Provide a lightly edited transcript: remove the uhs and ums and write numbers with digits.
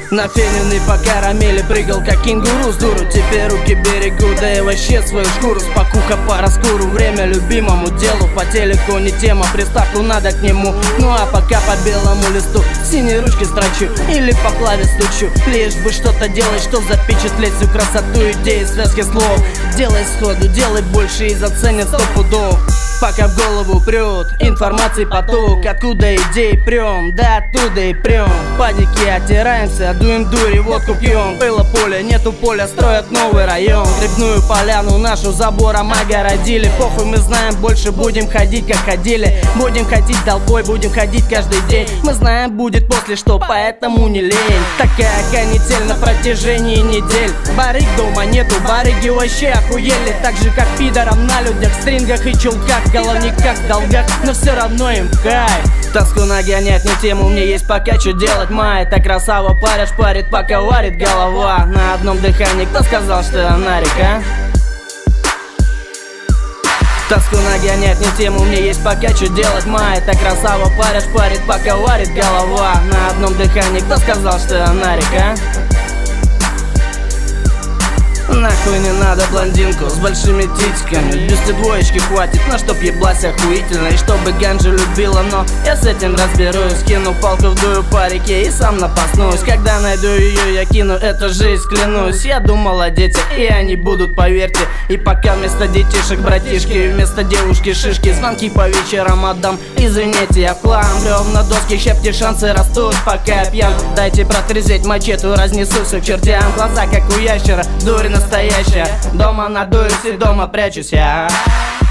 На фенины по карамели прыгал как кенгуру с дуру. Теперь руки берегу, да и вообще свою шкуру. Спокуха по раскуру, время любимому делу. По телеку не тема, приставку надо к нему. Ну а пока по белому листу синие ручки строчу или по клаве стучу. Лишь бы что-то делать, что запечатлеть всю красоту идеи, связки слов. Делай сходу, делай больше и заценят 100 пудов. Пока в голову прет информации поток. Откуда идеи прем, да оттуда и прем. В панике оттираемся, дуем дури, водку пьем. Было поле, нету поля, строят новый район. Грибную поляну нашу забором огородили. Похуй, мы знаем, больше будем ходить, как ходили. Будем ходить толпой, будем ходить каждый день. Мы знаем, будет после что, поэтому не лень. Такая канитель на протяжении недель. Барыг дома нету, барыги вообще охуели. Так же как пидорам на людях, стрингах и чулках. В головниках, в долгах, но все равно им кайф. Тоску нагонять не тему, мне есть пока что делать. Май, так красава паришь, парит, пока варит голова. На одном дыхании, кто сказал, что я нарик, а? Тоску нагонять не тему, мне есть пока что делать. Май, так красава паришь, парит, пока варит голова. На одном дыхании, кто сказал, что я нарик, а? Нахуй не надо блондинку с большими титьками. Бюсты двоечки хватит, на чтоб еблась охуительно. И чтобы ганджи любила, но я с этим разберусь. Кину палку, вдую по реке и сам напаснусь. Когда найду ее, я кину эту жизнь, клянусь. Я думал о детях, и они будут, поверьте. И пока вместо детишек братишки, вместо девушки шишки, звонки по вечерам отдам. Извините, я в хлам, бревна доски, щепки, шансы растут, пока я пьян. Дайте протрезветь мачету, разнесу все к чертям. Глаза как у ящера, дурь настоящая. Дома надуюсь и дома прячусь я.